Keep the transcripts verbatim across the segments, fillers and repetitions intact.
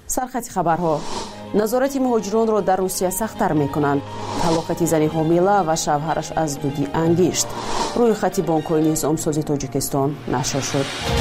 سرخط خبرها: نظارت مهاجران را در روسیه سخت‌تر می‌کنند. طلاق زن حامله و شوهرش از دودی انگیشت. روی خط بانک‌های نظامسازی تاجیکستان نشر شد.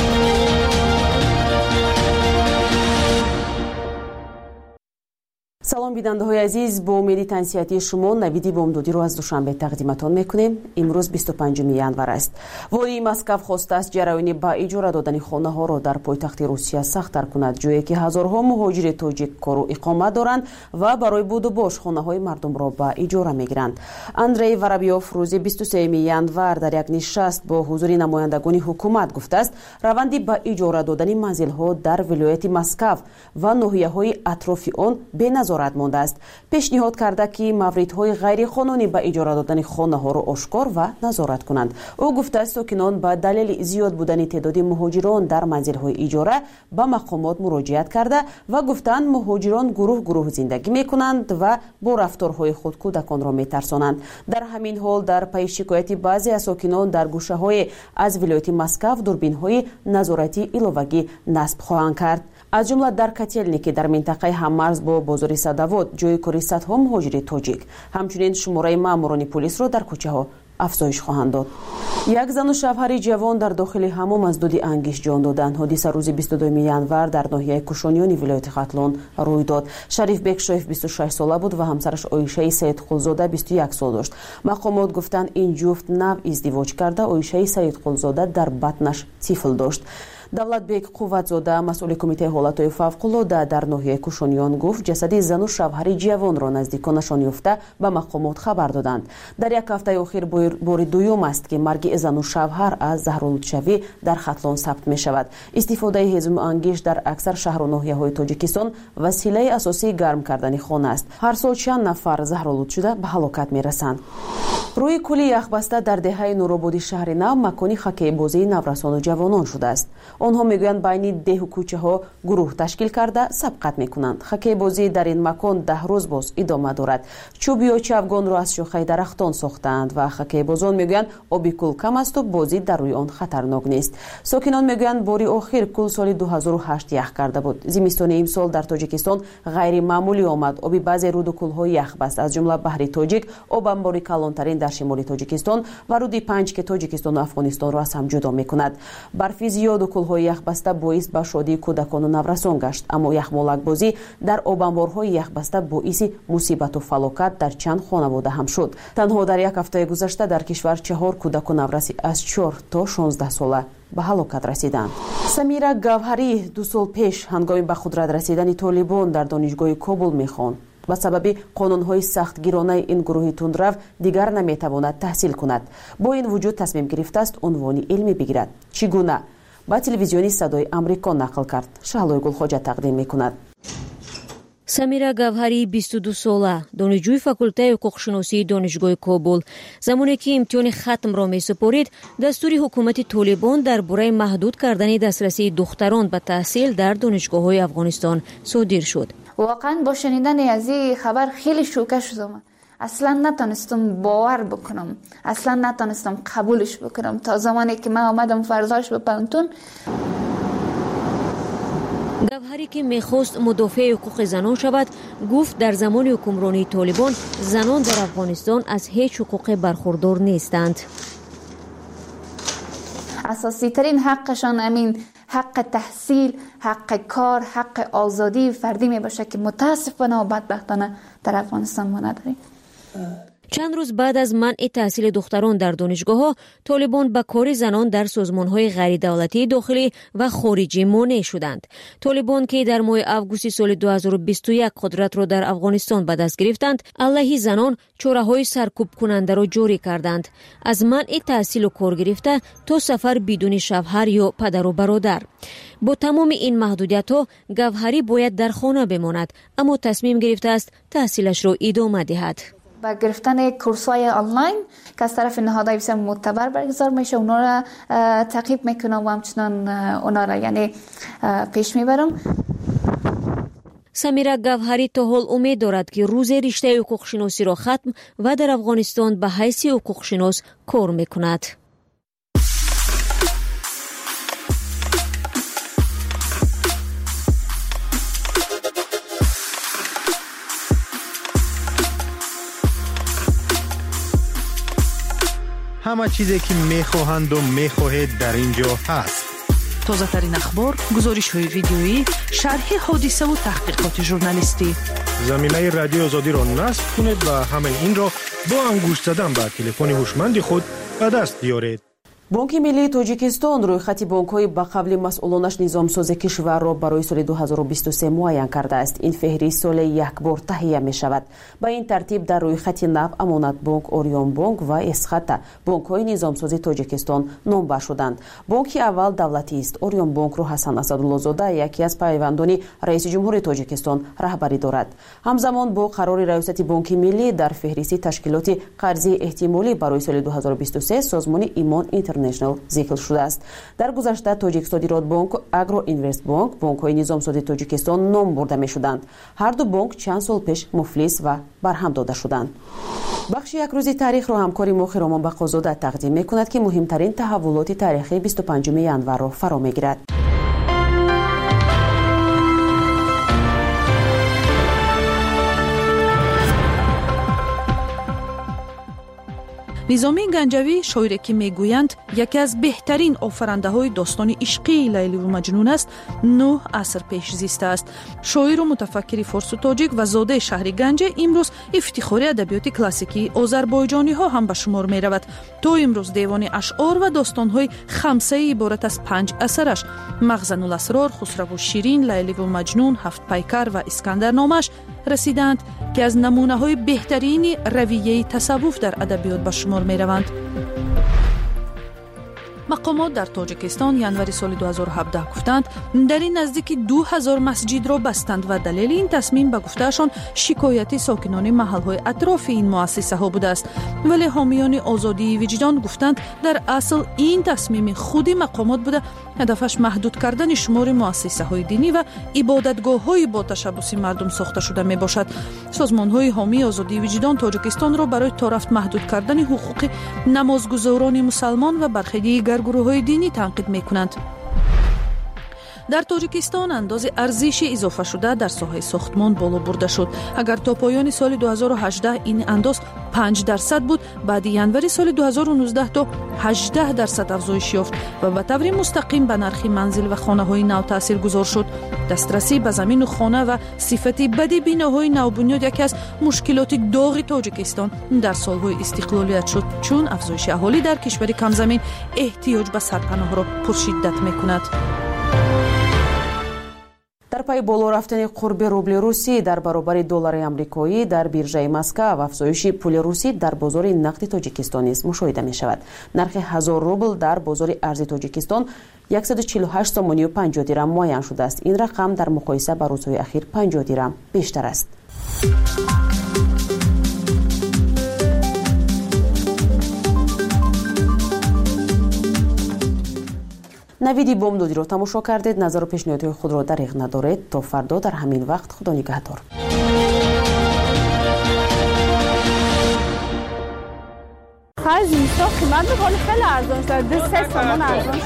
سلام بیننده های عزیز، با امید تنصیحاتی شما نویدی بامدادی رو از دوشنبه تقدیمتان میکنیم. امروز بیست و پنجم ینور است. والی مسکو خواسته است جریان با اجاره دادن خانه ها را در پایتخت روسیه سخت‌تر کند، جایی که هزارها مهاجر تاجیک کار و اقامت دارند و برای بود و باش خانه های مردم را با اجاره میگیرند. اندری ورابیوف روز بیست و سوم ینور در یک نشست با حضور نمایندگان حکومت گفته است روند با اجاره دادن منزل ها در ولایت مسکو و ناحیه های اطراف آن به نظر مانده است. پیشنهاد کرده که موردهای غیر قانونی به اجاره دادن خانه ها را آشکار و نظارت کنند. او گفته است ساکنان به دلیل زیاد بودن تعداد مهاجران در منزل های اجاره به مقامات مراجعت کرده و گفتند مهاجران گروه گروه زندگی می کنند و با رفتارهای خود کودکان را می ترسانند. در همین حال در پی شکایت بعضی از ساکنان در گوشه های از ولایت مسکو دوربین های نظارتی ایلوگی نصب خواهند کرد. از جمله در کتیلنی که در منطقه هممرز با بازار صدوات جای کاری صدها مهاجر تاجیک، همچنین شماره ماموران پلیس را در کوچه ها افزایش خواهند داد. یک زن و شوهر جوان در داخل حمام از دودی انگیش جان دادند. حادثه روز بیست و دوم ینور در ناحیه کوشانیان ولایت ختلان روی داد. شریف بکشایف بیست و شش ساله بود و همسرش عایشه سیدقلزاده بیست و یک سال داشت. مقامات گفتند این جفت نو ازدواج کرده. عایشه سیدقلزاده در بطنش طفل داشت. давлатбек қувватзода масъули кумитаи ҳолатҳои фавқулода дар ноҳияи кушониён гуфт ҷасади зану шавҳари ҷавонро наздиконашон ёфта ба мақомот хабар доданд. дар як ҳафтаи охир бори дуюм аст ки марги зану шавҳар аз заҳролудшавӣ дар хатлон сабт мешавад. истифодаи ҳезму ангиш дар аксар шаҳру ноҳияҳои тоҷикистон василаи асосии гарм кардани хона аст. ҳар сол чанд нафар заҳролуд шуда ба ҳалокат мерасанд. рӯи кӯли яхбаста дар деҳаи нурободи шаҳри нав макони хоккейбозии наврасону ҷавонон шудааст. онҳо мегӯянд байни деҳу кӯчаҳо гурӯҳ ташкил карда сабқат мекунанд. хоккейбозӣ дар ин макон даҳ рӯз боз идома дорад. чӯб ё чавгонро аз шохаи дарахтон сохтаанд ва хоккейбозон мегӯянд оби кӯл кам асту бозӣ дар рӯи он хатарнок нест. сокинон мегӯянд бори охир кӯл соли ду ҳазору ҳашт ях карда буд. зимистони имсол дар тоҷикистон ғайримаъмулӣ омад. оби баъзе руду кӯлҳо ях баст, аз ҷумла баҳри тоҷик, обанбори калонтарин дар шимоли тоҷикистон ва руди панҷ ки тоҷикистону афғонистонро аз ҳам ҷудо мекунад. барфи зиёду кӯлҳои яхбаста боис ба шодии кӯдакону наврасон гашт, аммо яхмолакбозӣ дар обанборҳои яхбаста боиси мусибату фалокат дар чанд хонавода ҳам шуд. танҳо дар як ҳафтаи гузашта дар кишвар чаҳор кӯдаку навраси аз чор то шонздаҳ сола ба ҳалокат расиданд. самира гавҳарӣ ду сол пеш ҳангоми ба қудрат расидани толибон дар донишгоҳи Кобул мехонд. ба сабаби қонунҳои сахтгиронаи ин гурӯҳи тундрав дигар наметавонад таҳсил кунад. бо ин вуҷуд тасмим гирифтааст унвони илмӣ бигирад. чӣ гуна? ба телевизиони Садои Амрико нақл кард. Шаҳлои Гулхоҷа тақдим мекунад. самира гавҳарӣ бисту ду сола, донишҷӯи факултаи ҳуқуқшиносии донишгоҳи Кобул, замоне ки имтиҳони хатмро месупорид, дастури ҳукумати Толибон дар бораи маҳдуд кардани дастрасии духтарон ба таҳсил дар донишгоҳҳои Афғонистон содир шуд. واقعا با شنیدن از این خبر خیلی شوکه شدم. اصلا نتونستم باور بکنم، اصلا نتونستم قبولش بکنم تا زمانی که من آمدم فرداش به پانتون. گوهری که میخواست مدافع حقوق زنان شود گفت در زمان حکمرانی طالبان زنان در افغانستان از هیچ حقوق برخوردار نیستند. اساسی ترین حقشان امین حق تحصیل، حق کار، حق آزادی فردی می باشه که متاسفانه و بدبختانه در افغانستان ما نداریم. چند روز بعد از منع تحصیل دختران در دانشگاه‌ها، طالبان به کار زنان در سازمان‌های غیر دولتی داخلی و خارجی مانع شدند. طالبان که در ماه آگوست سال دو هزار و بیست و یک قدرت را در افغانستان به دست گرفتند، علیه زنان چاره‌های سرکوب کننده را جاری کردند، از منع تحصیل و کار گرفته تا سفر بدون شوهر یا پدر و برادر. با تمام این محدودیت‌ها، گوهری باید در خانه بماند، اما تصمیم گرفته است تحصیلش را ادامه دهد. با گرفتن کورس‌های آنلاین که از طرف نهادهای بسیار معتبر برگزار میشه، اونا را تعقیب میکنم و همچنان اونا را یعنی پیش میبرم. سمیرا گوهری تا حال امید دارد که روز رشته حقوق شناسی را ختم و در افغانستان به حیث حقوق شناس کار میکند. همه چیزی که میخواهند و میخواهید در اینجا هست. تازه ترین اخبار، گزارش های ویدیویی، شرح حادثه و تحقیقات ژورنالیستی. زمینه رادیو آزادی را نصب کنید و همه این را با انگشت زدن به تلفن هوشمند خود به دست بیارید. بانки миллии Тоҷикистон рӯйхати бонкҳои ба қабли масъулонаш низомсози кишварро барои соли ду ҳазору бисту се муайян кардааст. ин феҳрист соли якбор таҳия мешавад. ба ин тартиб дар рӯйхати нав амонатбонк, Орионбонк ва Эсхата бонкҳои низомсози Тоҷикистон номбар шуданд. бонки аввал давлатист. Орионбонкро Ҳасан Асадуллозода, яке аз пайвандони раиси ҷумҳури Тоҷикистон, раҳбарӣ дорад. ҳамзамон бо қарори раёсати бонки миллӣ дар феҳристи ташкилоти қарзии эҳтимолӣ барои соли ду ҳазору бисту се созмони Имон International зикр шудааст. дар гузашта Тоҷиксодиротбонк, Агроинвестбонк бонкҳои низомсози Тоҷикистон ном бурда мешуданд. ҳар ду бонк чанд сол пеш муфлис ва барҳам дода шуданд. бахши якрӯзи таърихро ҳамкори мо Хиромон Бақозода тақдим мекунад ки муҳимтарин таҳаввулоти таърихи бисту панҷуми январро фаро мегирад. низоми ганҷавӣ, шоире ки мегӯянд яке аз беҳтарин офарандаҳои достони ишқии лайливу маҷнун аст, нӯҳ аср пеш зистааст. шоиру мутафаккири форсу тоҷик ва зодаи шаҳри Ганҷа имрӯз ифтихори адабиёти классикии озарбойҷониҳо ҳам ба шумор меравад. то имрӯз девони ашъор ва достонҳои хамсаи иборат аз панҷ асараш Мағзанул асрор, Хусраву ширин, Лайливу маҷнун, Ҳафтпайкар ва Искандарномааш расиданд ки аз намунаҳои беҳтарини равияи тасаввуф дар адабиёт ба шумор мераванд. мақомот дар Тоҷикистон январи соли ду ҳазору ҳабдаҳ гуфтанд, дар ин наздики ду ҳазор масҷидро бастанд ва далели ин тасмим ба гуфтаашон шикояти сокинони маҳалҳои атрофи ин муассисаҳо будааст. вале ҳомиёни озодии виҷдон гуфтанд, дар асл ин тасмими худи мақомот буда, ҳадафаш маҳдуд кардани шумори муассисаҳои динӣ ва ибодатгоҳҳои бо ташаббуси мардум сохта шуда мебошад. созмонҳои ҳомии озодии виҷдон Тоҷикистонро барои торафт маҳдуд кардани ҳуқуқи намозгузорони мусалмон ва бархи дигар гурӯҳҳои динӣ танқид мекунанд. дар Тоҷикистон андози арзиши изофашуда дар соҳаи сохтмон боло бурда шуд. агар то поёни соли ду ҳазору ҳаждаҳ ин андоз панҷ дарсад буд, баъди январи соли ду ҳазору нуздаҳ то ҳаждаҳ дарсад афзоиш ёфт ва ба таври мустақим ба нархи манзил ва хонаҳои нав таъсиргузор шуд. дастрасӣ ба замину хона ва сифати бади биноҳои навбунёд яке аз мушкилоти доғи Тоҷикистон дар солҳои истиқлолият шуд, чун афзоиши аҳолӣ дар кишвари камзамин эҳтиёҷ ба сарпаноҳро пуршиддат мекунад. дар пайи боло рафтани қурби рубли русӣ дар баробари доллари амрикоӣ дар биржаи Москва ва афзоиши пули русӣ дар бозори нақди Тоҷикистон низ мушоҳида мешавад. нархи ҳазор рубл дар бозори арзи Тоҷикистон яксаду чилу ҳашт сомонию панҷоҳ дирам муайян шудааст. ин рақам дар муқоиса ба рӯзҳои ахир панҷоҳ дирам бештар аст. навиди бомдодиро тамошо кардед. назару пешниҳодҳои худро дариғ надоред. то фардо дар ҳамин вақт худо нигаҳдор. خرج میسا قیمت به حال خیلی ارزان شده. سه سامان ارزان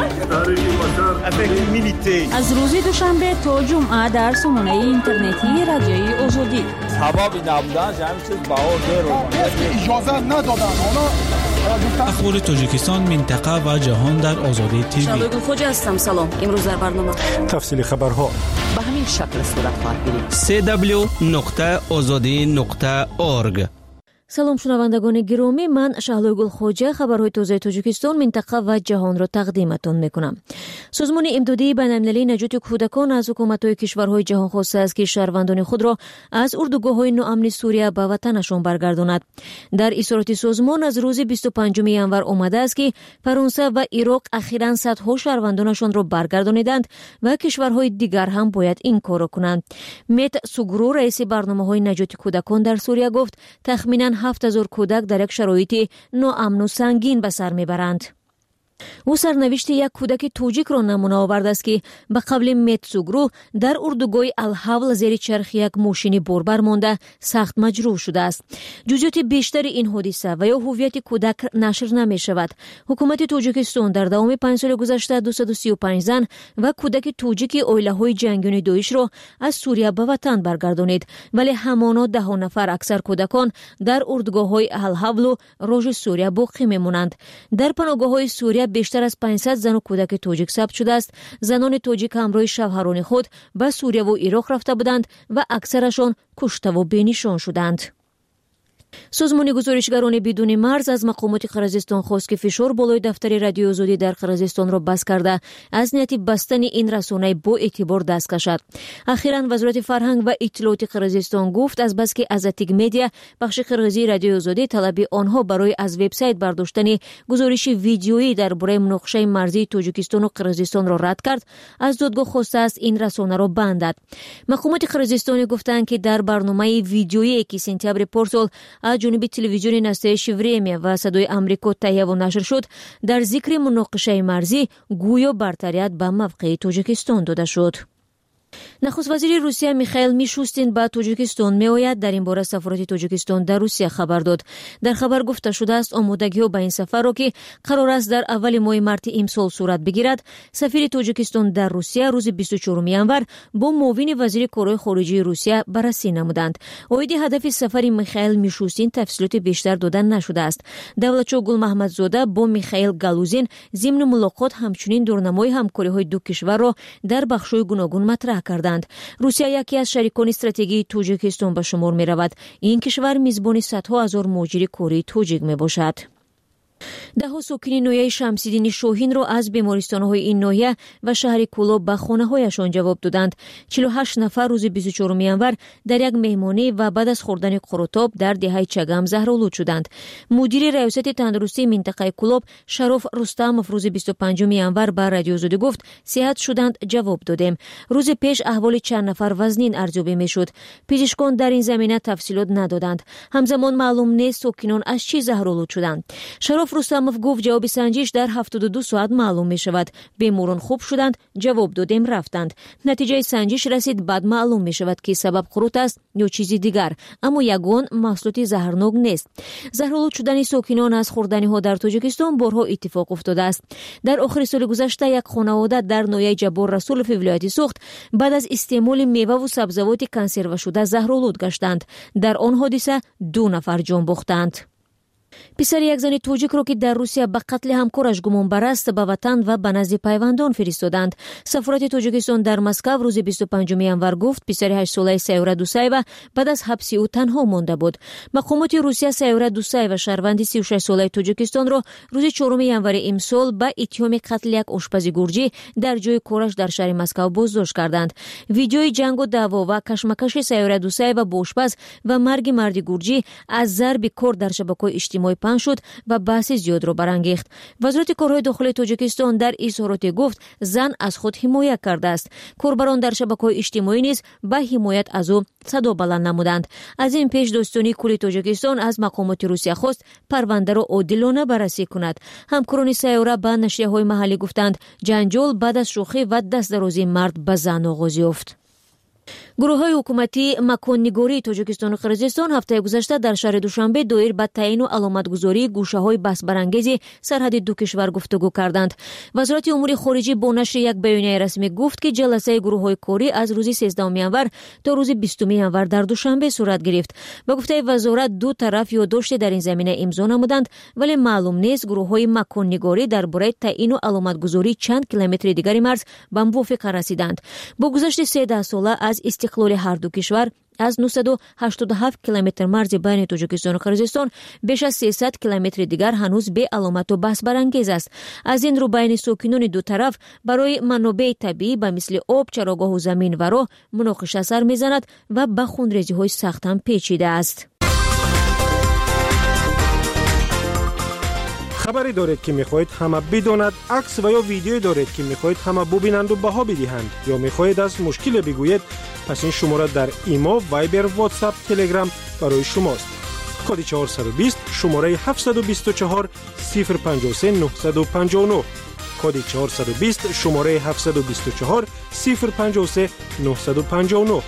شده. از روز دوشنبه تا جمعه در سامانه اینترنتی رادیوی آزادی. سبب نبودن همین چیز بهار درو. اجازه ندادن. حالا اخبار تاجیکستان، منطقه و جهان در آزادی تیوی. شالوی خوجه هستم. سلام. امروز در برنامه تفصیل خبرها به همین شکل صورت خواهد گرفت. سی دبلیو نقطه آزادی نقطه اورگ. салом шунавандагони гиромӣ, ман Шаҳлои Гулхоҷа хабарҳои тозаи Тоҷикистон, минтақа ва ҷаҳонро тақдиматон мекунам. созмони имдодии байналмилалии наҷоти кӯдакон аз ҳукуматҳои кишварҳои ҷаҳон хостааст ки шаҳрвандони худро аз урдугоҳҳои ноамни Сурия ба ватанашон баргардонад. дар исороти созмон аз рӯзи бисту панҷуми январ омадааст ки Фаронса ва Ироқ ахиран садҳо шаҳрвандонашонро баргардониданд ва кишварҳои дигар ҳам бояд ин корро кунанд. Мет Сугру, раиси барномаҳои наҷоти кӯдакон дар Сурия гуфт, тахминан ҳафт ҳазор кӯдак дар як шароити ноамну сангин ба сар мебаранд. او سرنوشت یک کودک توجیک را نمونه آورد است که به قبل متسوگرو در اردوگاه الحول زیر چرخ یک ماشین باربر مانده سخت مجروح شده است. جزئیات بیشتر این حادثه و یا هویت کودک نشر نمی شود. حکومت تاجیکستان در دوام پنج سال گذشته دویست و سی و پنج زن و کودک توجیک عائله‌های جنگیان داعش را از سوریه به وطن برگردانید، ولی همانا ده نفر اکثر کودکان در اردوگاه‌های الحول و روژ سوریه باقی می‌مانند. در پناهگاه‌های سوریه بیشتر از پانصد زن و کودک توجیک ثبت شده است. زنان توجیک همراه شوهران خود به سوریه و عراق رفته بودند و اکثرشان کشته و بی‌نشان شدند. سازمان گزارشگران بدون مرز از مقامات قرقیزستان خواست که فشار بالای دفتر رادیو آزادی در قرقیزستان را بس کرده از نیت بستن این رسانه با اعتبار دست کشد. اخیراً وزارت فرهنگ و اطلاعات قرقیزستان گفت از بس که ازاتیگ مدیا بخش قرقیزی رادیو آزادی طلب آنها برای از وبسایت برداشتن گزارش ویدیویی درباره مناقشه مرزی تاجیکستان و قرقیزستان را رد کرد، از دادگاه خواسته است این رسانه را بندد. مقامات قرقیزستان گفتند که در برنامه ویدیویی که سپتامبر پارسال از جانب تلویزیون نستایش وریمیا و صدای آمریکا تهیه و نشر شد، در ذکر مناقشه مرزی گویا برتریت به موقع تاجیکستان داده شد. نخست وزیر روسیه میخائیل میشوستین به تاجیکستان میآید. در این باره سفارت تاجیکستان در روسیه خبر داد. در خبر گفته شده است آمادگی به این سفر را که قرار است در اول ماه مارت امسال صورت بگیرد، سفیر تاجیکستان در روسیه روز بیست و چهارم ژانویه با معاون وزیر کارهای خارجه روسیه بررسی نمودند. اویدی هدف سفر میخائیل میشوستین تفصیلات بیشتر داده نشده است. دولتچو گل محمدزاده با میخائیل گالوزین ضمن ملاقات همچنین دورنمای همکاری‌های دو کشور را در بخش‌های گوناگون مطرح کردند. روسیه یکی از شریکان استراتژیک تاجیکستان به شمار می رود. این کشور میزبان صدها هزار مهاجر کاری توجیک می باشد. ده ها ساکن ناحیه شمس‌الدین شاهین را از بیمارستان‌های این ناحیه و شهر کولاب به خانه‌هایشان جواب دادند. چهل و هشت نفر روز بیست و چهارم ژانویه در یک مهمانی و بعد از خوردن قروتاب در دهه چگم زهرآلود شدند. مدیر ریاست تندرستی منطقه کولاب شرف رستموف روز بیست و پنجم ژانویه به رادیو آزادی گفت صحت شدند جواب دادیم. روز پیش احوال چند نفر وزنین ارزیابی میشد. پزشکان در این زمینه تفصیلات ندادند. همزمان معلوم نیست ساکنان از چی زهرآلود شدند. شرف رستموف گفت جواب سنجش در هفتاد و دو ساعت معلوم می شود. بیماران خوب شدند، جواب دادیم رفتند. نتیجه سنجش رسید بعد معلوم می شود که سبب قروت است یا چیزی دیگر، اما یگان محصولات زهرناک نیست. زهرآلود شدن ساکنان از خوردنی ها در تاجیکستان بارها اتفاق افتاده است. در آخر سال گذشته یک خانواده در ناحیه جبار رسول فی ولایت سوخت بعد از استعمال میوه و سبزیجات کنسرو شده زهرآلود گشتند. در آن حادثه دو نفر جان باختند. پسر یک زن توجیک را که در روسیه به قتل همکارش گمان بر است به وطن و به نزد پیوندان فرستادند. سفارت تاجیکستان در مسکو روز بیست و پنجم ژانویه گفت پسر هشت ساله سیوره دوسایو بعد از حبس او تنها مانده بود. مقامات روسیه سیوره دوسایو شهروند سی و شش ساله تاجیکستان را روز چهارم ژانویه امسال به اتهام قتل یک آشپز گرجی در جای کارش در شهر مسکو بازداشت کردند. ویدیوی جنگ و دعوا و کشمکش سیوره دوسایو با آشپز و مرگ مرد گرجی از ضرب کار در شبکه‌های اجتماعی پنج شد و بحث زیاد را برانگیخت. وزارت کارهای داخلی تاجیکستان در اظهارات گفت زن از خود حمایت کرده است. کاربران در شبکه‌های اجتماعی نیز به حمایت از او صدا بلند نمودند. از این پیش داستانی کل تاجیکستان از مقامات روسیه خواست پرونده را عادلانه بررسی کند. همکاران سیاره به نشریه‌های محلی گفتند جنجال بعد از شوخی و دست درازی مرد به زن آغاز یافت. گروه‌های حکومتی مکان‌نگاری تاجیکستان و قرقیزستان هفته گذشته در شهر دوشنبه دایر به تعیین و علامتگذاری گوشه‌های بحث برانگیز سرحد دو کشور گفتگو کردند. وزارت امور خارجه با نشر یک بیانیه رسمی گفت که جلسه گروه‌های کاری از روز سیزدهم ژانویه تا روز بیستم ژانویه در دوشنبه صورت گرفت. به گفته وزارت دو طرف یادداشت در این زمینه امضا نمودند، ولی معلوم نیست گروه‌های مکان‌نگاری درباره تعیین و علامتگذاری چند کیلومتر دیگر مرز به موافقه رسیدند. با گذشت سیزده ساله از استقلال هر دو کشور از نهصد و هشتاد و هفت کیلومتر مرز بین تاجیکستان و قرقیزستان بیش از سیصد کیلومتر دیگر هنوز به علامت و بحث برانگیز است. از این رو بین ساکنان دو طرف برای منابع طبیعی به مثل آب، چراگاه و زمین و راه مناقشه سر میزند و به خونریزی‌های سخت هم پیچیده است. خبری دارید که میخواهید همه بداند، عکس و یا ویدیویی دارید که میخواهید همه ببینند و بها بدهند، یا میخواهید از مشکل بگویید، پس این شماره در ایما، وایبر، واتساپ، تلگرام برای شماست. کد چهارصد و بیست شماره هفتصد و بیست و چهار صفر پنجاه و سه نهصد و پنجاه و نه کد چهارصد و بیست شماره هفتصد و بیست و چهار صفر پنجاه و سه نهصد و پنجاه و نه.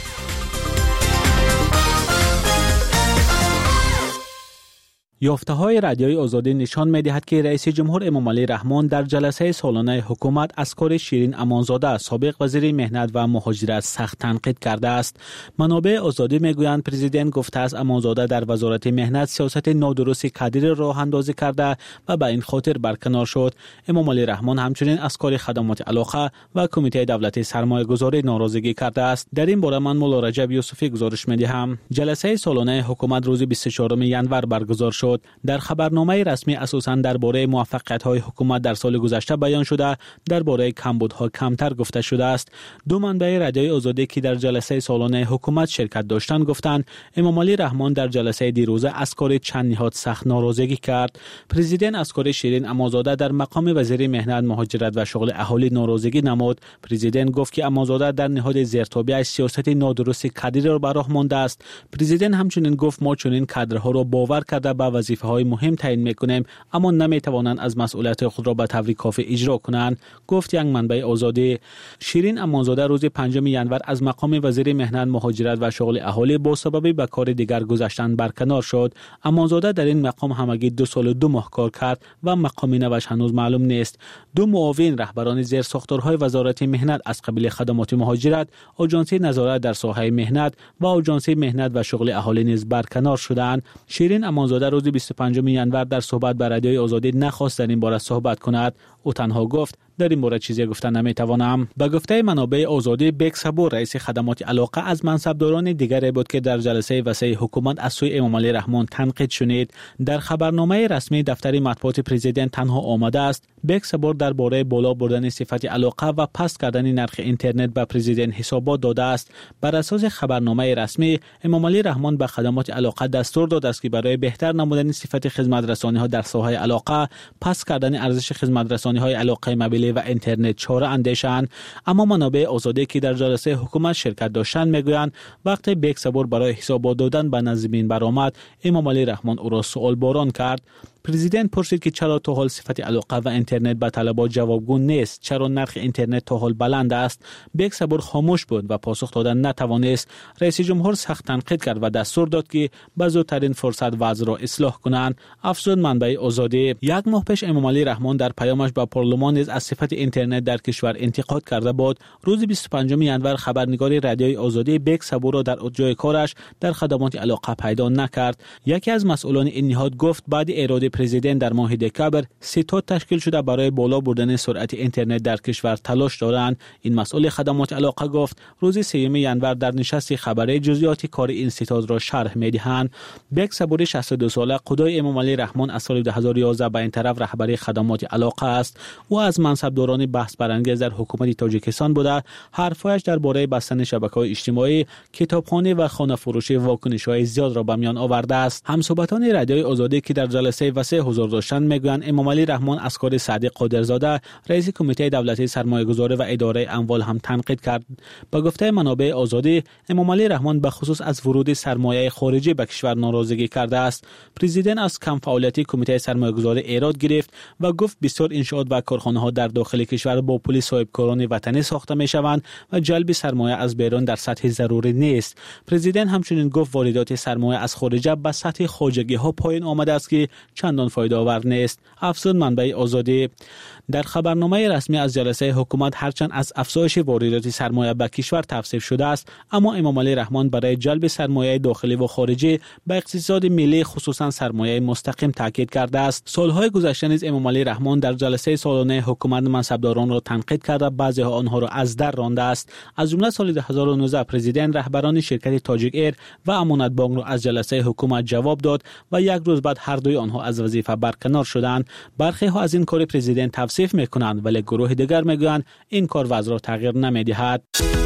یافته‌های رادیوی آزادی نشان می‌دهد که رئیس جمهور امامعلی رحمان در جلسه سالانه حکومت از کار شیرین امانزاده سابق وزیر مهنت و مهاجرت سخت تنقید کرده است. منابع آزادی می‌گویند پرزیدنت گفته است امانزاده در وزارت مهنت سیاست نادرست کادر راه اندازی کرده و به این خاطر برکنار شد. امامعلی رحمان همچنین از کار خدمات علاقه و کمیته دولتی سرمایه‌گذاری ناراضگی کرده است. در این باره من مولا رجب یوسفی گزارش می‌دهم. جلسه سالانه حکومت روز بیست و چهارم ژانویه برگزار شد. در خبرنامه رسمی اساساً درباره موفقیت‌های حکومت در سال گذشته بیان شده، درباره کمبودها کمتر گفته شده است. دو منبع رادیوی آزادی که در جلسه سالانه حکومت شرکت داشتند گفتند امامعلی رحمان در جلسه دیروزه از کار چند نهاد سخت ناراضگی کرد. پرزیدنت از کار شیرین امانزاده در مقام وزیر مهنت، مهاجرت و شغل اهالی ناراضگی نمود. پرزیدنت گفت که امانزاده در نهاد زیرتابی سیاست نادرست کادر را به راه مانده است. پرزیدنت همچنین گفت ما چنین کادرها را باور کرده به وظیفه‌های مهم تعیین می‌کنیم اما نمی‌توانند از مسئولیت خود را به طور کافی اجرا کنند، گفت یک منبع آزادی. شیرین امانزاده روز پنجم ژانویه از مقام وزیر مهنت، مهاجرت و شغل اهالی با سبب به کار دیگر گذاشتن برکنار شد. امانزاده در این مقام همگی دو سال و دو ماه کار کرد و مقام نوش هنوز معلوم نیست. دو معاون رهبران زیر ساختارهای وزارت مهنت از قبیل خدمات مهاجرت، آژانسی نظارت در ساحه مهنت و آژانسی مهنت و شغل اهالی نیز برکنار شدند. شیرین امانزاده روز بیست و پنجم ژانویه در صحبت به رادیوی آزادی نخواست در این باره صحبت کند. او تنها گفت در این باره چیزی گفتن نمیتوانم. به گفته منابع آزادی، بیگ صبور رئیس خدمات علاقه از منصبداران دیگری بود که در جلسه وسیع حکومت از سوی امامعلی رحمان تنقید شنید. در خبرنامه رسمی دفتر مطبوعات پرزیدنت تنها آمده است بیگ صبور درباره بالا بردن صفت علاقه و پست کردن نرخ اینترنت به پرزیدنت حسابات داده است. بر اساس خبرنامه رسمی، امامعلی رحمان به خدمات علاقه دستور داد است که برای بهتر نمودن صفت خدمت رسانی ها در ساحه علاقه، پست کردن ارزش خدمت رسانی های علاقه موبیل و اینترنت چاره اندیشند. اما منابع آزادی که در جلسه حکومت شرکت داشتند میگویند وقتی بیگ صبور برای حسابات دادن به نظمین برآمد، امامعلی رحمان او را سوال باران کرد. پرزیدنت پرسید که چرا تا حال صفت علاقه و اینترنت به طلبات جوابگو نیست، چرا نرخ اینترنت تا حال بلند است. بیگ صبور خاموش بود و پاسخ دادن نتوانست. رئیس جمهور سخت تنقید کرد و دستور داد که به زودترین فرصت وضع را اصلاح کنند. افزود منبع آزادی، یک ماه پیش امامعلی رحمان در پیامش به پارلمان نیز از صفت اینترنت در کشور انتقاد کرده بود. روز بیست و پنجم ژانویه خبرنگار رادیوی آزادی بیگ صبور را در جای کارش در خدمات علاقه پیدا نکرد. یکی از مسئولان این نهاد گفت بعد اراده پرزیدنت در ماه دکامبر ستاد تشکیل شده برای بالا بردن سرعت اینترنت در کشور تلاش دارند. این مسئول خدمات علاقه گفت روز سوم ژانویه در نشست خبری جزئیات کار این ستاد را شرح می‌دهند. بیگ صبور شصت و دو ساله قدای امامعلی رحمان از سال دو هزار و یازده به این طرف رهبری خدمات علاقه است. او از منصبداران بحث برانگیز در حکومت تاجیکستان بوده. حرفایش درباره بستن شبکه‌های اجتماعی، کتابخانه و خانه فروشی واکنش‌های زیاد را به میان آورده است. همصحبتان رادیوی آزادی که در جلسه وسیع حضور داشتند میگویند امامعلی رحمان از کار صادق قادرزاده رئیس کمیته دولتی سرمایه‌گذاری و اداره اموال هم تنقید کرد. با گفته منابع آزادی، امامعلی رحمان به خصوص از ورود سرمایه خارجی به کشور ناراضگی کرده است. پرزیدنت از کم فعالیتی کمیته سرمایه‌گذاری ایراد گرفت و گفت بسیار انشاءات و کارخانه‌ها در داخل کشور با پول صاحبکاران وطنی ساخته می‌شوند و جلب سرمایه از بیرون در سطح ضروری نیست. پرزیدنت همچنین گفت واردات سرمایه از خارج به سطح خواجگی‌ها پایین آمده است که چندان فایده آور نیست. افزود منبع آزادی. در خبرنامه رسمی از جلسه حکومت هرچند از افزایش واردات سرمایه به کشور توصیف شده است، اما امامعلی رحمان برای جلب سرمایه داخلی و خارجی به اقتصاد ملی خصوصا سرمایه مستقیم تاکید کرده است. سالهای گذشته نیز امامعلی رحمان در جلسه سالانه حکومت منصبداران را تنقید کرده، بعضی آنها را از در رانده است. از جمله سال دو هزار و نوزده پرزیدنت رهبران شرکت تاجیک ایر و امانت بانک را از جلسه حکومت جواب داد و یک روز بعد هر دوی آنها از وظیفه برکنار شدند. برخی ها از این کار پرزیدنت توصیف میکنند ولی گروه دیگر میگویند این کار وضع را تغییر نمیدهد.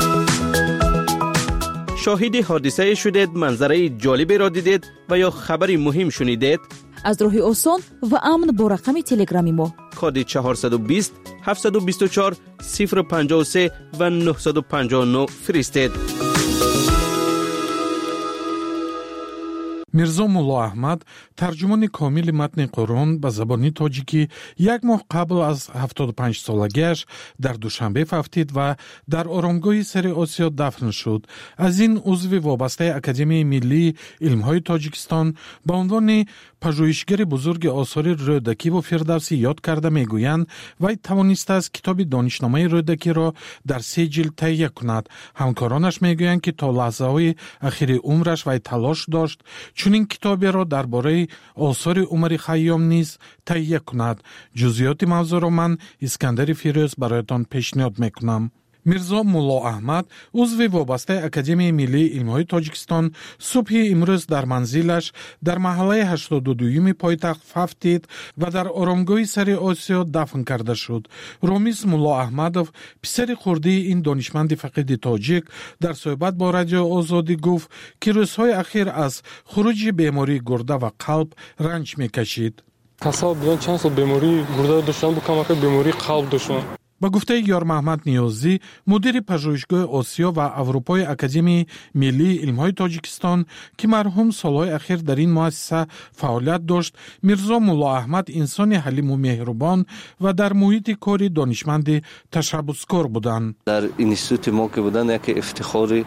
شاهد حادثه شدید، منظره جالبی را دیدید و یا خبری مهم شنیدید؟ از راه آسان و امن با رقم تلگرامی ما کد چهارصد و بیست هفتصد و بیست و چهار صفر پنجاه و سه و نهصد و پنجاه و نه فرستید. мирзо мулло аҳмад тарҷумони комили матни қуръон ба забони тоҷикӣ як моҳ қабл аз ҳафтоду панҷ солагиаш дар душанбе фавтид ва дар оромгоҳи сари осиё дафн шуд. аз ин узви вобастаи академияи миллии илмҳои тоҷикистон ба унвони пажӯҳишгари бузурги осори рӯдакиву фирдавсӣ ёд карда мегӯянд, вай тавонистааст китоби донишномаи рӯдакиро дар се ҷилд таҳия кунад. ҳамкоронаш мегӯянд, ки то лаҳзаҳои ахири умраш вай талош дошт чунин китоберо дар бораи осори Умари Хайём низ таҳия кунад. ҷузъиёти мавзӯъро ман Искандари Фирӯз бароятон пешниҳод мекунам. мирзо мулло аҳмад, узви вобастаи Академияи миллии илмҳои Тоҷикистон, субҳи имрӯз дар манзилаш дар маҳаллаи ҳаштоду дуюми пойтахт фавтид ва дар оромгоҳи сари Осиё дафн карда шуд. Ромиз Мулло Аҳмадов, писари хурдии ин донишманди фақиди тоҷик, дар суҳбат бо Радиои Озодӣ гуфт, ки рӯзҳои ахир аз хуруҷи бемории гурда ва қалб ранҷ мекашид. Касал билан чанд сол бемории гурда доштанд, бу камака бемории қалб доштанд. ба гуфтаи Ёрмаҳмад Ниёзӣ, мудири пажӯҳишгоҳи Осиё ва Аврупои Академияи миллии илмҳои Тоҷикистон, ки марҳум солҳои ахир дар ин муассиса фаъолият дошт, мирзо Мулло Аҳмад инсони ҳалиму меҳрубон ва дар муҳити кори донишманди ташаббускор буданд. дар институти мо ки буданд, яке ифтихори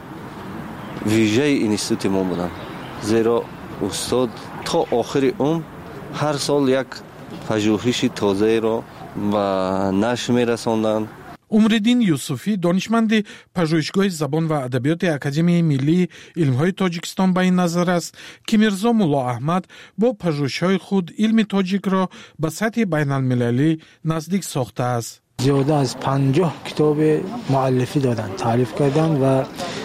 вижаи институти мо буданд, зеро устод то охири умр ҳар сол як пажӯҳиши тозаеро ба нашр мерасонданд. Умриддин Юсуфӣ, донишманди пажӯҳишгоҳи забон ва адабиёти Академияи миллии илмҳои Тоҷикистон ба ин назар аст, ки мирзо Мулло Аҳмад бо пажӯҳишҳои худ илми тоҷикро ба сатҳи байналмилалӣ наздик сохтааст. зиёда аз панҷоҳ китоби муаллифӣ доданд, таълиф карданд ва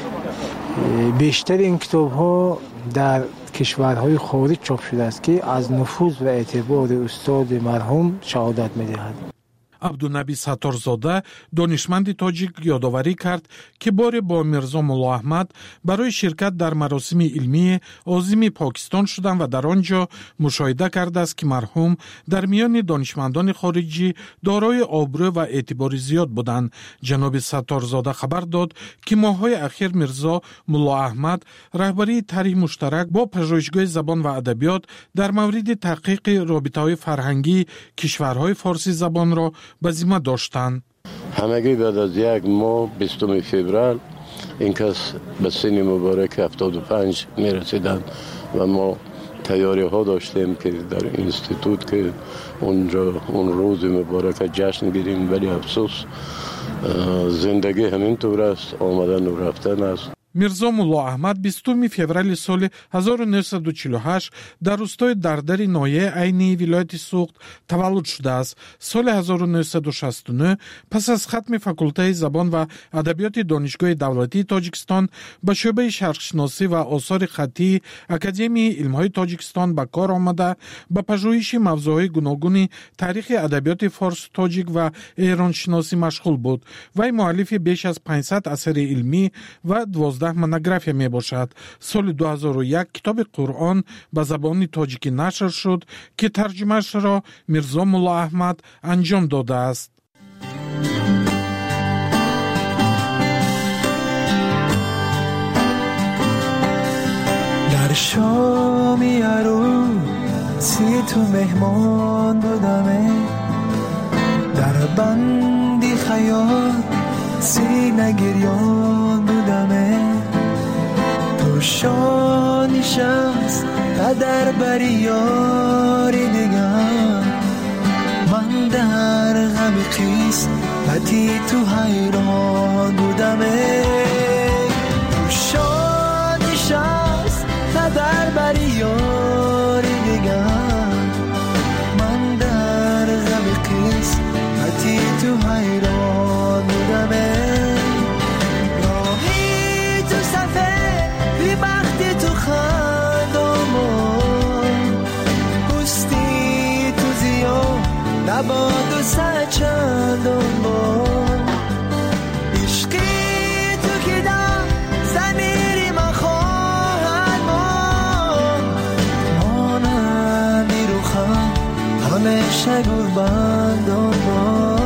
бештари ин китобҳо дар кишварҳои хориҷ чоп шудааст, ки аз нуфуз ва эътибори устоди марҳум шаҳодат медиҳад. Абдунаби Сатторзода, донишманди тоҷик, ёдоварӣ кард, ки боре бо мирзо Мулло Аҳмад барои ширкат дар маросими илмии озими Покистон шуданд ва дар он ҷо мушоҳида кардааст, ки марҳум дар миёни донишмандони хориҷӣ дорои обрӯ ва эътибори зиёд буданд. ҷаноби Сатторзода хабар дод, ки моҳҳои ахир мирзо Мулло Аҳмад раҳбарии тарҳи муштарак бо пажӯҳишгоҳи забон ва адабиёт дар мавриди таҳқиқи робитаҳои фарҳангии кишварҳои форсизабонро ба зимма доштанд. ҳамагӣ баъд аз як моҳ бистуми феврал ин кас ба синни мубораки ҳафтоду панҷ мерасиданд ва мо тайёриҳо доштем ки дар институт ки онҷо он рӯзи муборака ҷашн гирем, вали афсӯс зиндагӣ ҳамин тур аст, омадану рафтан аст. мирзо Мулло Аҳмад бистуми феврали соли ҳазору нӯҳсаду чилу ҳашт дар рӯстои Дардари ноҳияи Айнии вилояти Суғд таваллуд шудааст. Соли ҳазору нӯҳсаду шасту нӯҳ пас аз хатми факултаи забон ва адабиёти Донишгоҳи давлатии Тоҷикистон ба шӯъбаи шарқшиносӣ ва осори хаттии Академияи илмҳои Тоҷикистон ба кор омада, ба пажӯҳиши мавзӯъҳои гуногуни таърихи адабиёти форсу тоҷик ва эроншиносӣ машғул буд. Вай муаллифи беш аз панҷсад асари илмӣ ва двоздаҳ монография мебошад. соли ду ҳазору як китоби Қуръон ба забони тоҷикӣ нашр шуд, ки тарҷумаашро мирзо Мулло Аҳмад анҷом додааст. дар шоми арӯси ту меҳмон будаме, дар банди хаёл сина гирён будаме, ту шони шамс қадар бари ёри дигар, ман дар ғами қисмати ту ҳайрон будаме, ту шони шамс қадар бари ёри дигар, ман дар ғами қисмати ту ҳайрон будаме. نباد و سچندان بار عشقی تو که در ضمیری من خواهد مان، مانمی رو خم همیشه گلبندان بار.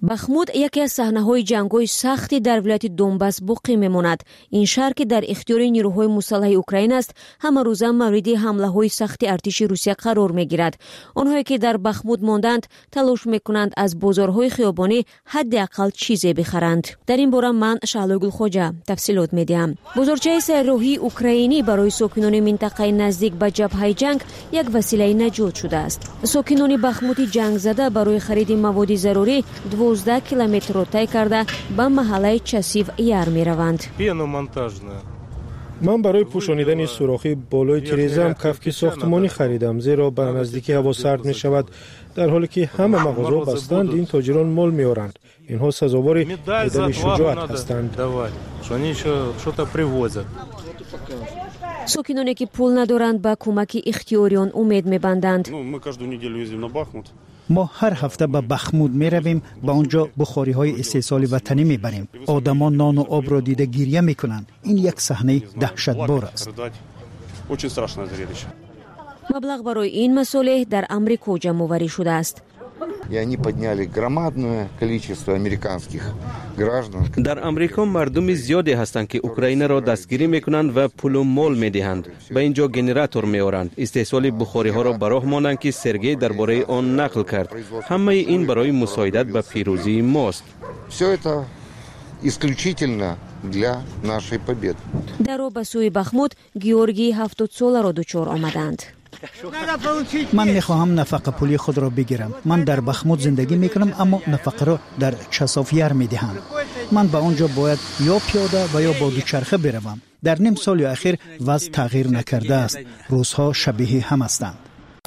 бахмут яке аз саҳнаҳои ҷангҳои сахти дар вилояти донбас боқӣ мемонад. ин шаҳр ки дар ихтиёри нирӯҳои мусаллаҳи Украин аст, ҳамарӯза мавриди ҳамлаҳои сахти артиши Русия қарор мегирад. онҳое ки дар бахмут монданд талош мекунанд аз бозорҳои хиёбонӣ ҳадди ақал чизе бихаранд. дар ин бора ман Шаҳлои Хоҷа тафсилот медиҳам. бозорчаи сайроҳии украинӣ барои сокинони минтақаи наздик ба ҷабҳаи ҷанг як василаи наҷот шудааст. сокинони бахмути ҷангзада барои хариди маводи зарурӣ двоздаҳ километрро тай карда ба маҳаллаи Часив яр мераванд. ман барои пӯшонидани сурохи болои тирезаам кафки сохтмонӣ харидам, зеро ба наздикӣ ҳаво сард мешавад. дар ҳоле ки ҳама мағозаҳо бастанд, ин тоҷирон мол меоранд. инҳо сазовори медали шуҷоат ҳастанд. сокиноне ки пул надоранд ба кӯмаки ихтиёриён умед мебанданд. мо ҳар ҳафта ба бахмут меравем, ба онҷо бухориҳои истеҳсоли ватанӣ мебарем. одамон нону обро дида гирья мекунанд. ин як саҳнаи даҳшатбор аст. маблағ барои ин масолеҳ дар Амрико ҷамъоварӣ шудааст. И они подняли громадное количество американских граждан. дар амрико мардуми зиёде ҳастанд ки Украинаро дастгирӣ мекунанд ва пулу мол медиҳанд. ба ин ҷо генератор меоранд. истеҳсоли бухориҳоро ба роҳ монанд ки Сергей дар бораи он нақл кард. ҳамаи ин барои мусоидат ба пирӯзии мост. Всё это исключительно для нашей победы. даро ба сӯи Бахмут Георгии ҳафтодсоларо дучор омаданд. ман мехоҳам нафақапулии худро бигирам. ман дар бахмут зиндагӣ мекунам, аммо нафақаро дар Часовяр медиҳам. ман ба он ҷо бояд ё пиёда ва ё бо дучарха биравам. дар ним соли ахир вазъ тағйир накардааст. рӯзҳо шабиҳи ҳам ҳастанд.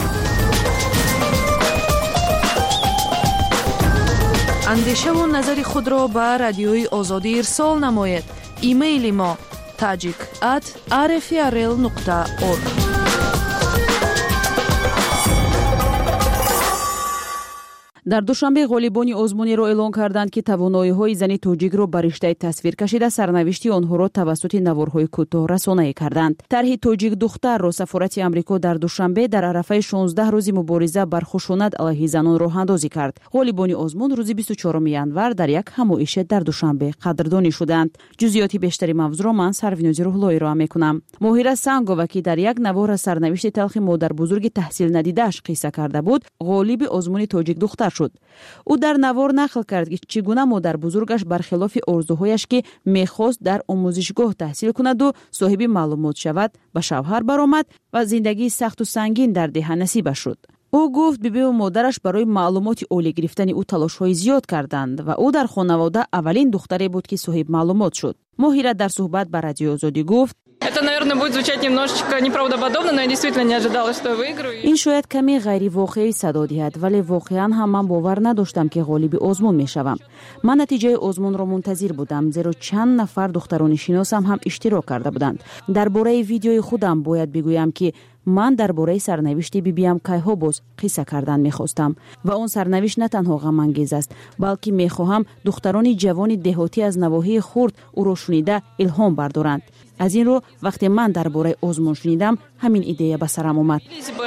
андешаву назари худро ба радиои Озодӣ ирсол намоед. имейли мо tajik at r f r l nuqta org. дар душанбе ғолибони озмунеро эълон карданд ки тавоноиҳои зани тоҷикро ба риштаи тасвир кашида сарнавишти онҳоро тавассути наворҳои кӯтоҳ расонае карданд. тарҳи тоҷик духтарро сафорати амрико дар душанбе дар арафаи шонздаҳ рӯзи мубориза бар хушунат алайҳи занон роҳандозӣ кард. ғолибони озмун рӯзи бисту чорум январ дар як ҳамоише дар душанбе қадрдонӣ шуданд. ҷузъиёти бештари мавзӯро ман Сарвинози Рӯҳлоӣ роа мекунам. моҳира Сангова ки дар як навора сарнавишти талхи модарбузурги таҳсилнадидааш қисса карда буд, ғолиби озмуни тоҷик духтар шуд. ӯ дар навор нақл кард ки чӣ гуна модарбузургаш бархилофи орзуҳояш ки мехост дар омӯзишгоҳ таҳсил кунаду соҳиби маълумот шавад, ба шавҳар баромад ва зиндагии сахту сангин дар деҳа насибаш шуд. ӯ гуфт бибиву модараш барои маълумоти олӣ гирифтани ӯ талошҳои зиёд карданд ва ӯ дар хонавода аввалин духтаре буд ки соҳиб маълумот шуд. моҳира дар суҳбат ба Радиои Озодӣ гуфт: Это, наверное, будет звучать немножечко неправдоподобно, но я действительно не ожидала, что я выиграю. ин шояд каме ғайривоқеӣ садо диҳад, вале воқеан ҳам ман бовар надоштам ки ғолиби озмун мешавам. ман натиҷаи озмунро мунтазир будам, зеро чанд нафар духтарони шиносам ҳам иштирок карда буданд. дар бораи видеои худам бояд бигӯям ки ман дар бораи сарнавишти бибиам кайҳо боз қисса кардан мехостам ва он сарнавишт на танҳо ғамангез аст, балки мехоҳам духтарони ҷавони деҳотӣ аз навоҳии хурд ӯро шунида илҳом бардоранд. аз ин рӯ вақте ман дар бораи озмун шунидам, ҳамин идея ба сарам омад.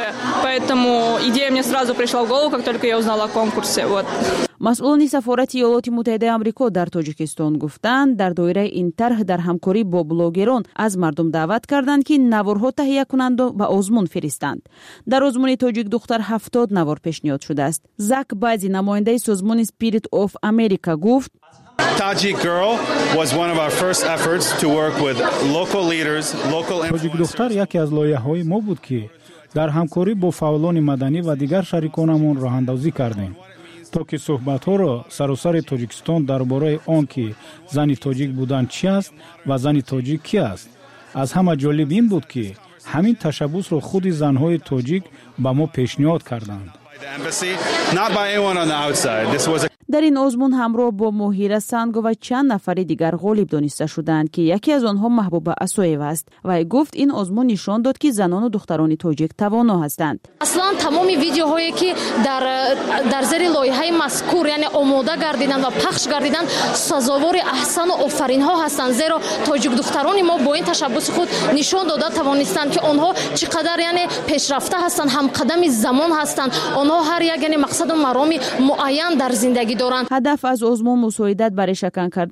Поэтому идея мне сразу пришла в голову, как только я узнала о конкурсе. Вот. масъулони сафорати иёлоти муттаҳидаи амрико дар тоҷикистон гуфтанд, дар доираи ин тарҳ дар ҳамкорӣ бо блогерон аз мардум даъват карданд ки наворҳо таҳия кунанду ба озмун фиристанд. дар озмуни тоҷик духтар ҳафтод навор пешниҳод шудааст. зак баъзи намояндаи созмони Spirit of America гуфт: Tajik girl was one of our first efforts to work with local leaders, local Tajik духтар яке аз лоиҳаҳои мо буд ки дар ҳамкорӣ бо фаъолони маданӣ ва дигар шариконамон роҳандозӣ кардем, то ки суҳбатҳоро саросари Тоҷикистон дар бораи он ки зани тоҷик будан чӣ аст ва зани тоҷик кӣ аст. аз ҳама ҷолиб ин буд ки ҳамин ташаббусро худи занҳои тоҷик ба мо пешниҳод карданд. дар ин озмун ҳамроҳ бо моҳира Сангова чанд нафари дигар ғолиб дониста шуданд ки яке аз онҳо Маҳбуба Асоева аст. вай гуфт ин озмун нишон дод ки занону духтарони тоҷик тавоно ҳастанд. аслан тамоми видеоҳое ки дар дар зери лоиҳаи мазкур, яъне омода гардиданд ва пахш гардиданд, сазовори аҳсану офаринҳо ҳастанд, зеро тоҷик духтарони мо бо ин ташаббуси худ нишон дода тавонистанд ки онҳо чӣ қадар яъне пешрафта ҳастанд, ҳамқадами замон ҳастанд. онҳо ҳар як яъне мақсаду мароми муайян дар зиндагӣ доранд. ҳадаф аз озмун мусоидат барои шакан кардан